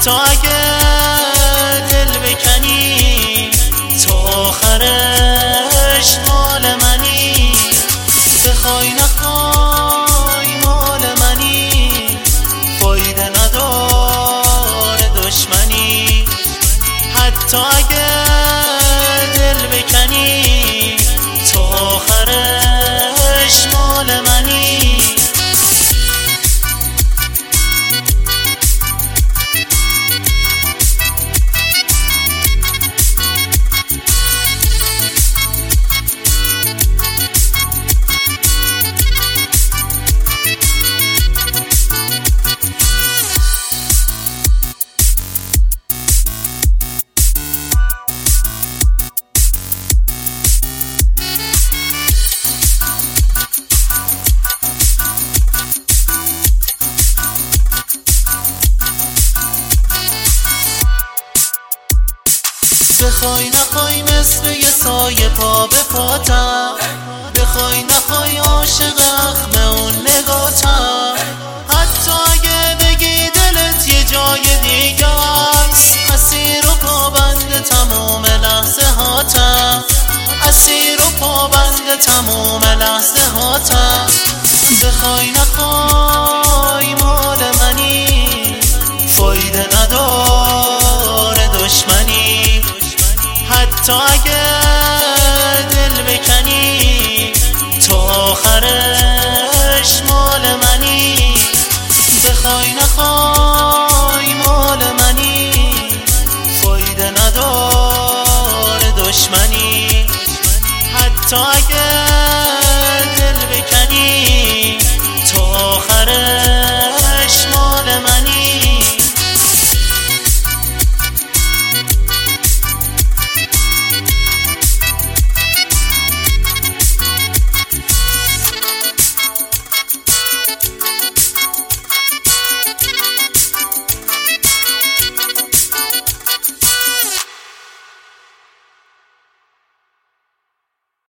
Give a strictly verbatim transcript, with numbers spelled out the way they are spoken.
حتی اگر دل بکنی تو آخرش مال منی، بخوای نخوای مال منی، فایده نداره دشمنی. حتی اگر دل بکنی تو آخرش مال منی. بخوای نخوای مثل یه سایه پا به پاتم، بخوای نخوای عاشق اخم اون نگاتم. حتی اگه بگی دلت یه جای دیگه است، اسیر و پابند تموم لحظه هاتم، اسیر و پابند تموم لحظه هاتم. بخوای نخوای